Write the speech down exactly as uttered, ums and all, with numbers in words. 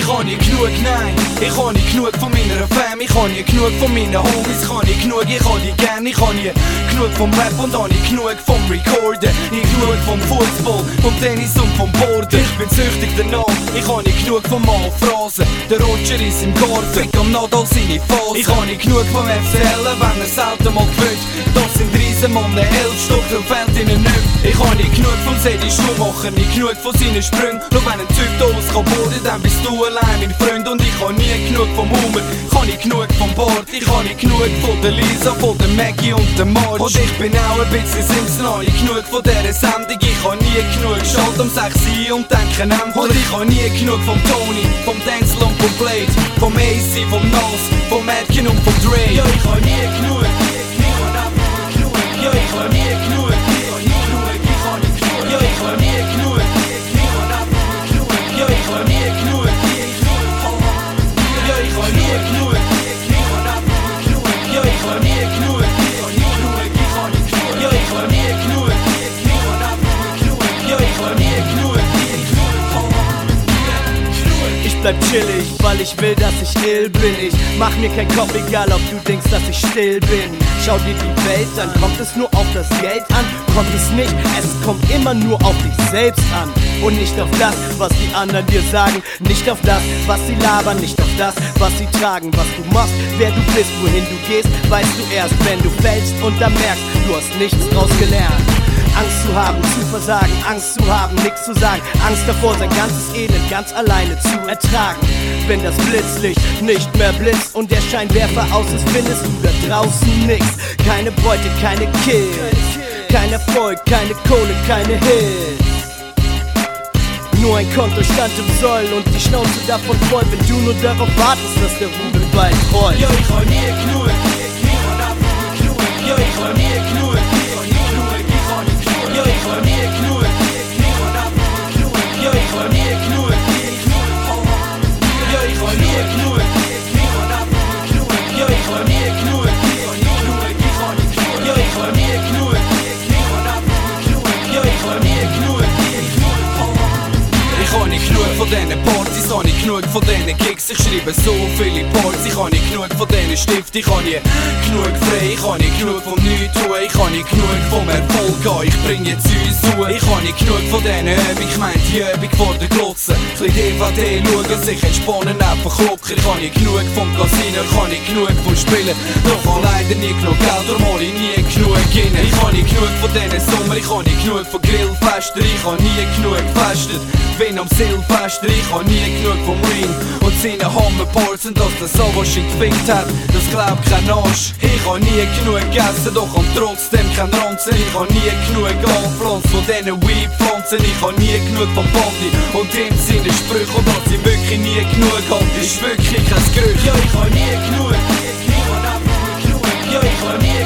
Ich hab nie genug, nein, ich hab nie genug von meiner Fam. Ich hab nie genug von meinen Homies, ich hab nie genug, ich hab die gern. Ich hab nie genug vom Rap und hab nie genug vom Recorden. Nie genug vom Fußball, vom Tennis und vom Borden. Ich bin süchtig danach, ich hab nie genug von Malphrasen. Der Roger ist im Garten, fick am Nadal seine Phasen. Ich hab nie genug vom F C L, wenn er selten mal gewinnt. Das sind Riesenmannen, elf Stück, dann fällt ihnen nicht. Ich hab nie genug vom Sedi Schuhmacher, nie genug von seinen Sprüngen. Nur wenn ein Typ da aus kann boden, dann bist du allein mein Freund. Und ich hab nie genug vom Hummer, ich hab nie genug vom Bart. Ich hab nie genug von der Lisa, von der Maggie und der Marge. Und ich bin auch ein bisschen Simpson, hab nie genug von dieser Sendung. Ich hab nie genug, schalt um sechs ein und denke an. Und ich hab nie genug vom Tony, vom Denzel und vom Blade, vom A C, vom Nas, vom Madkin und vom Dre. Ja, ich hab nie genug, ja, ich hab nie genug, ich hab nie genug, ich hab nie genug, ja, ich hab nie genug, ja, ich hab nie genug, ja, ich hab nie genug, ja, ich hab nie genug, ja, ich hab nie genug, ja, ich hab nie genug. Ich bleib chillig, weil ich will, dass ich ill bin. Ich mach mir keinen Kopf, egal ob du denkst, dass ich still bin. Schau dir die Welt an, kommt es nur auf das Geld an? Kommt es nicht, es kommt immer nur auf dich selbst an. Und nicht auf das, was die anderen dir sagen. Nicht auf das, was sie labern, nicht auf das, was sie tragen. Was du machst, wer du bist, wohin du gehst, weißt du erst, wenn du fällst und dann merkst, du hast nichts draus gelernt. Angst zu haben, zu versagen, Angst zu haben, nichts zu sagen. Angst davor, sein ganzes Elend ganz alleine zu ertragen. Wenn das Blitzlicht nicht mehr blitzt und der Scheinwerfer aus ist, findest du da draußen nichts. Keine Beute, keine Kills, kein Erfolg, keine Kohle, keine Hits. Nur ein Kontostand im Soll und die Schnauze davon voll, wenn du nur darauf wartest, dass der Rubel bald rollt. Ja, ich hab nie genug, ja, ich hab nie genug, ja, ich hab nie genug, ja, ich hab nie genug, ja, ich hab nie genug, ja, ich hab nie genug, ja, ich hab nie genug, ja, ich hab nie genug. Ich hab nicht genug von diesen Partys, hab nicht genug von diesen Gigs. Ich schreibe so viele Parts, ich hab nicht genug von diesen Stiften. Ich hab nie genug frei, ich hab nicht genug vom Nichts tun. Ich hab nicht genug vom Erfolg, ich bring jetzt uns zu. Ich hab nicht genug von diesen Übungen, ich mein die Übung vor der Glotze. Chli D V D schauen, sich entspannen, einfach locker. Ich hab nicht genug vom Casino, ich hab nicht genug vom Spielen. Doch hab leider nie genug Geld, darum hol ich nie genug rein. Ich hab nicht genug von diesen Sommer, ich hab nicht genug von Grillfesten. Ich hab nie genug gefestet, wenn am Silvester. Ich hab nie genug vom Ring und seine Hammerballs. Und dass der so was gefickt hat, das glaubt kein Arsch. Ich hab nie genug gegessen, doch hab trotzdem kein Ranzen. Ich hab nie genug angepflanzt von diesen Weed-Pflanzen. Ich hab nie genug von Bandi und dem seine Sprüche. Und dass ich wirklich nie genug hab, ist wirklich kein Gerücht. Ja, ich hab nie genug, ja, ich hab nie